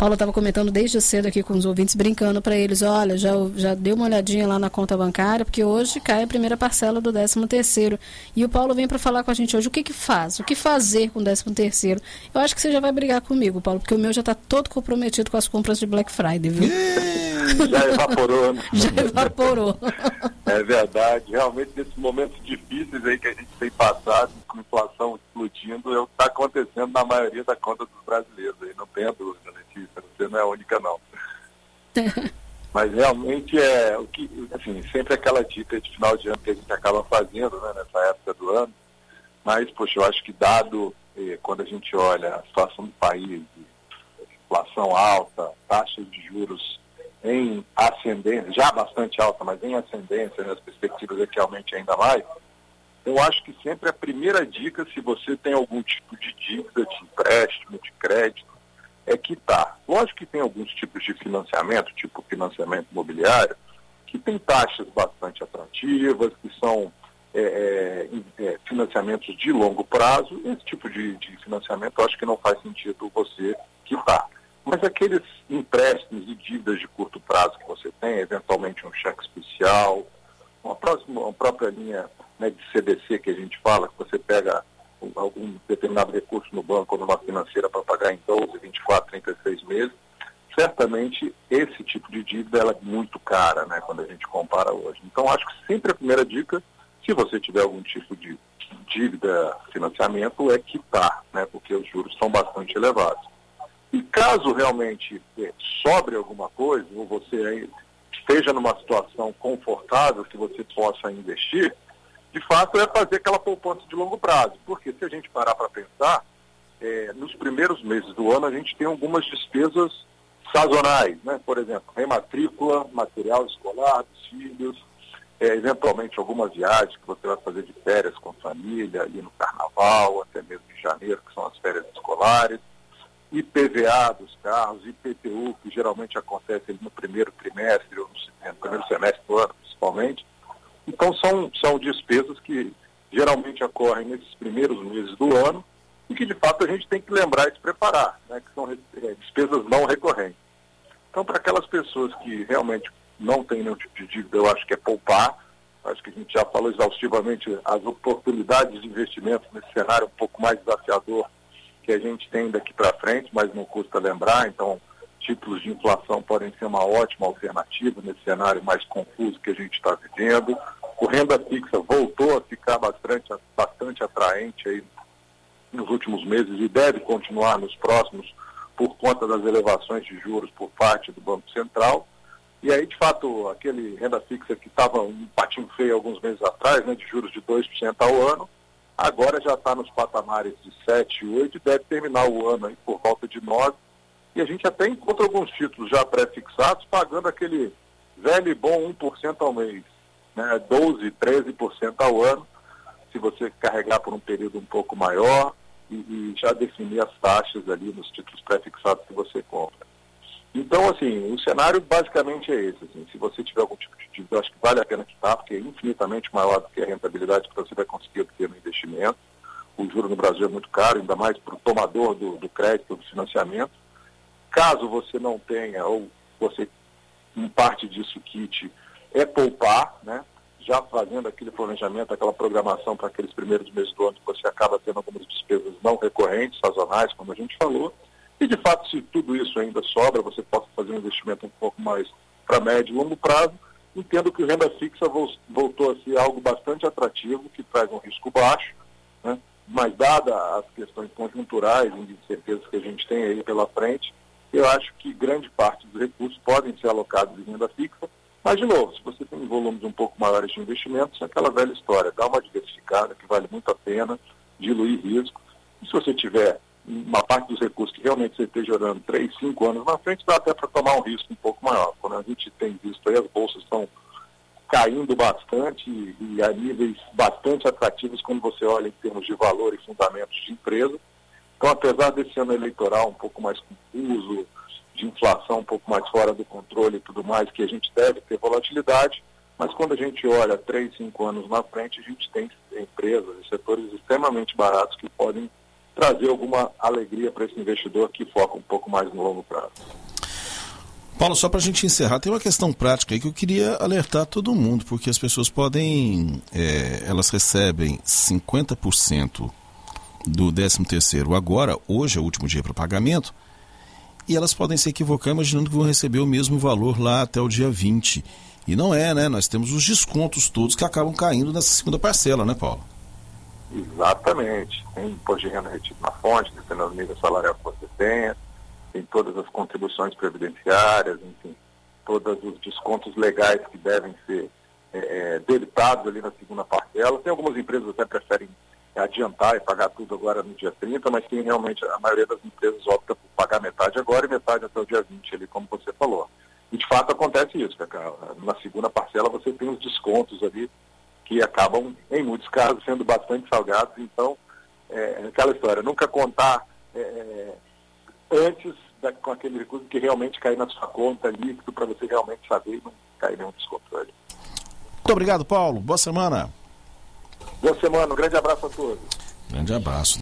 Paulo estava comentando desde cedo aqui com os ouvintes, brincando para eles, olha, já deu uma olhadinha lá na conta bancária, porque hoje cai a primeira parcela do 13º. E o Paulo vem para falar com a gente hoje, o que faz? O que fazer com o 13º? Eu acho que você já vai brigar comigo, Paulo, porque o meu já está todo comprometido com as compras de Black Friday, viu? Já evaporou, né? Já evaporou. É verdade. Realmente, nesses momentos difíceis aí que a gente tem passado, com inflação explodindo, é o que está acontecendo na maioria da conta dos brasileiros. Aí. Não tenha dúvida, Letícia, você não é a única, não. Mas realmente é o que, assim, sempre aquela dica de final de ano que a gente acaba fazendo, né, nessa época do ano. Mas, poxa, eu acho que dado, quando a gente olha a situação do país, inflação alta, taxas de juros em ascendência, já bastante alta, mas em ascendência, nas perspectivas é que aumente ainda mais, eu acho que sempre a primeira dica, se você tem algum tipo de dívida, de empréstimo, de crédito, é quitar. Lógico que tem alguns tipos de financiamento, tipo financiamento imobiliário, que tem taxas bastante atrativas, que são financiamentos de longo prazo. Esse tipo de financiamento eu acho que não faz sentido você quitar. Mas aqueles empréstimos e dívidas de curto prazo que você tem, eventualmente um cheque especial, uma própria linha, né, de CDC que a gente fala, que você pega algum determinado recurso no banco ou numa financeira para pagar em 12, 24, 36 meses, certamente esse tipo de dívida ela é muito cara, né, quando a gente compara hoje. Então, acho que sempre a primeira dica, se você tiver algum tipo de dívida, financiamento, é quitar, né, porque os juros são bastante elevados. E caso realmente sobre alguma coisa, ou você esteja numa situação confortável que você possa investir, de fato é fazer aquela poupança de longo prazo. Porque se a gente parar para pensar, nos primeiros meses do ano a gente tem algumas despesas sazonais, né? Por exemplo, rematrícula, material escolar dos filhos, eventualmente algumas viagens que você vai fazer de férias com a família, ali no carnaval, até mesmo em janeiro, que são as férias escolares. IPVA dos carros, IPTU, que geralmente acontece ali no primeiro trimestre, ou no primeiro semestre do ano, principalmente. Então, são despesas que geralmente ocorrem nesses primeiros meses do ano e que, de fato, a gente tem que lembrar e se preparar, né, que são despesas não recorrentes. Então, para aquelas pessoas que realmente não têm nenhum tipo de dívida, eu acho que é poupar. Acho que a gente já falou exaustivamente as oportunidades de investimento nesse cenário um pouco mais desafiador que a gente tem daqui para frente, mas não custa lembrar. Então, títulos de inflação podem ser uma ótima alternativa nesse cenário mais confuso que a gente está vivendo. O renda fixa voltou a ficar bastante atraente aí nos últimos meses e deve continuar nos próximos por conta das elevações de juros por parte do Banco Central. E aí, de fato, aquele renda fixa que estava um patinho feio alguns meses atrás, né, de juros de 2% ao ano, agora já está nos patamares de 7, 8 e deve terminar o ano aí por volta de 9. E a gente até encontra alguns títulos já pré-fixados pagando aquele velho e bom 1% ao mês, né, 12, 13% ao ano, se você carregar por um período um pouco maior e já definir as taxas ali nos títulos pré-fixados que você compra. Então, assim, o cenário basicamente é esse. Assim, se você tiver algum tipo de dívida, eu acho que vale a pena quitar, porque é infinitamente maior do que a rentabilidade que você vai conseguir obter no investimento. O juro no Brasil é muito caro, ainda mais para o tomador do crédito, do financiamento. Caso você não tenha, ou você, em parte disso, quite, é poupar, né? Já fazendo aquele planejamento, aquela programação para aqueles primeiros meses do ano, que você acaba tendo algumas despesas não recorrentes, sazonais, como a gente falou. E, de fato, se tudo isso ainda sobra, você possa fazer um investimento um pouco mais para médio e longo prazo. Entendo que o renda fixa voltou a ser algo bastante atrativo, que traz um risco baixo, né? Mas, dada as questões conjunturais e de incertezas que a gente tem aí pela frente, eu acho que grande parte dos recursos podem ser alocados em renda fixa. Mas, de novo, se você tem volumes um pouco maiores de investimentos, é aquela velha história, dá uma diversificada que vale muito a pena, diluir risco. E se você tiver uma parte dos recursos que realmente você esteja orando 3, 5 anos na frente, dá até para tomar um risco um pouco maior. Quando a gente tem visto aí, as bolsas estão caindo bastante e a níveis bastante atrativos quando você olha em termos de valor e fundamentos de empresa. Então, apesar desse ano eleitoral um pouco mais confuso, de inflação um pouco mais fora do controle e tudo mais, que a gente deve ter volatilidade, mas quando a gente olha 3, 5 anos na frente, a gente tem empresas e setores extremamente baratos que podem trazer alguma alegria para esse investidor que foca um pouco mais no longo prazo. Paulo, só para a gente encerrar, tem uma questão prática aí que eu queria alertar todo mundo, porque as pessoas podem, elas recebem 50% do 13º agora, hoje é o último dia para pagamento, e elas podem se equivocar imaginando que vão receber o mesmo valor lá até o dia 20. E não é, né? Nós temos os descontos todos que acabam caindo nessa segunda parcela, né, Paulo? Exatamente. Tem imposto de renda retido na fonte, dependendo do nível salarial que você tenha, tem todas as contribuições previdenciárias, enfim, todos os descontos legais que devem ser debitados ali na segunda parcela. Tem algumas empresas que até preferem adiantar e pagar tudo agora no dia 30, mas tem realmente, a maioria das empresas opta por pagar metade agora e metade até o dia 20, ali, como você falou. E de fato acontece isso, Cacá. Na segunda parcela você tem os descontos ali que acabam, em muitos casos, sendo bastante salgados. Então, aquela história, nunca contar antes com aquele recurso que realmente cair na sua conta líquido para você realmente saber e não cair nenhum desconto ali. Muito obrigado, Paulo. Boa semana. Boa semana. Um grande abraço a todos. Grande abraço.